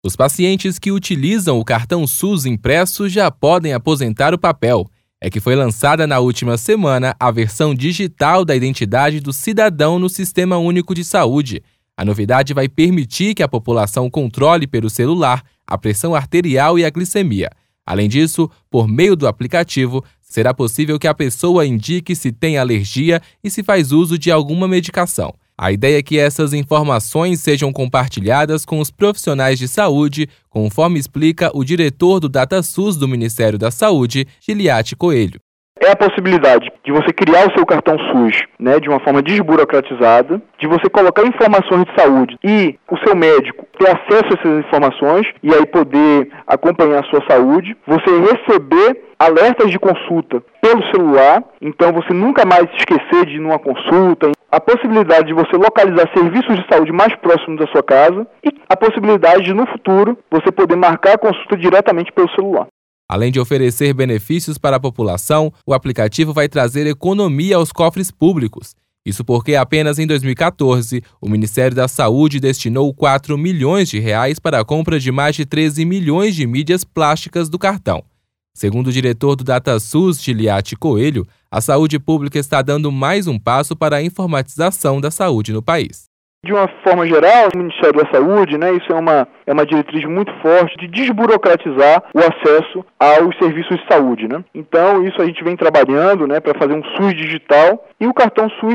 Os pacientes que utilizam o cartão SUS impresso já podem aposentar o papel. É que foi lançada na última semana a versão digital da identidade do cidadão no Sistema Único de Saúde. A novidade vai permitir que a população controle pelo celular a pressão arterial e a glicemia. Além disso, por meio do aplicativo, será possível que a pessoa indique se tem alergia e se faz uso de alguma medicação. A ideia é que essas informações sejam compartilhadas com os profissionais de saúde, conforme explica o diretor do DataSUS do Ministério da Saúde, Giliati Coelho. É a possibilidade de você criar o seu cartão SUS, de uma forma desburocratizada, de você colocar informações de saúde e o seu médico ter acesso a essas informações e aí poder acompanhar a sua saúde, você receber alertas de consulta pelo celular, então você nunca mais se esquecer de ir numa consulta, a possibilidade de você localizar serviços de saúde mais próximos da sua casa e a possibilidade de, no futuro, você poder marcar a consulta diretamente pelo celular. Além de oferecer benefícios para a população, o aplicativo vai trazer economia aos cofres públicos. Isso porque apenas em 2014, o Ministério da Saúde destinou 4 milhões de reais para a compra de mais de 13 milhões de mídias plásticas do cartão. Segundo o diretor do DataSUS, Giliati Coelho, a saúde pública está dando mais um passo para a informatização da saúde no país. De uma forma geral, o Ministério da Saúde, isso é uma diretriz muito forte de desburocratizar o acesso aos serviços de saúde, Então, isso a gente vem trabalhando, para fazer um SUS digital, e o cartão SUS,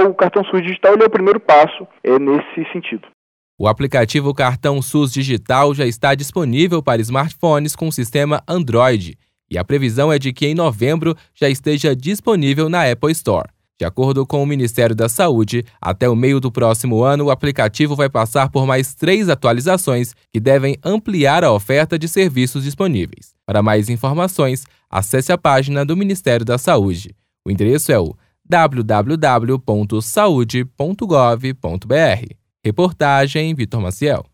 digital é o primeiro passo nesse sentido. O aplicativo Cartão SUS Digital já está disponível para smartphones com sistema Android, e a previsão é de que em novembro já esteja disponível na Apple Store. De acordo com o Ministério da Saúde, até o meio do próximo ano, o aplicativo vai passar por mais 3 atualizações que devem ampliar a oferta de serviços disponíveis. Para mais informações, acesse a página do Ministério da Saúde. O endereço é o www.saude.gov.br. Reportagem Vitor Maciel.